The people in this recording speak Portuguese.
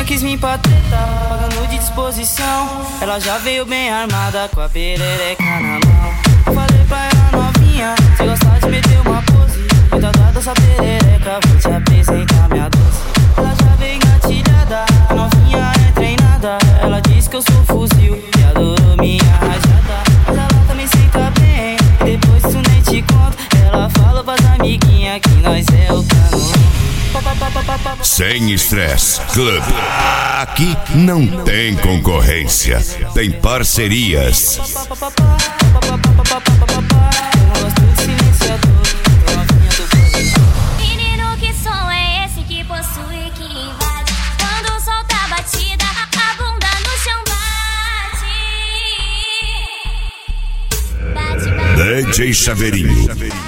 quis vir pra treta, pagando de disposição. Ela já veio bem armada com a perereca na mão. Eu falei pra ela novinha, se gostar de meter uma pose, cuidado dessa perereca, vou te apresentar minha doce. Ela já veio engatilhada, a novinha é treinada. Ela diz que eu sou fuzil e adorou minha rajada. Mas ela também senta bem, e depois isso nem te conto. Ela falou pras amiguinhas que nós é o cano. Sem Estresse Club. Aqui não tem concorrência, tem parcerias. Menino, que som é esse que possui, que invade? Quando solta a batida, a bunda no chão bate. Bate, bate. DJ Chaveirinho.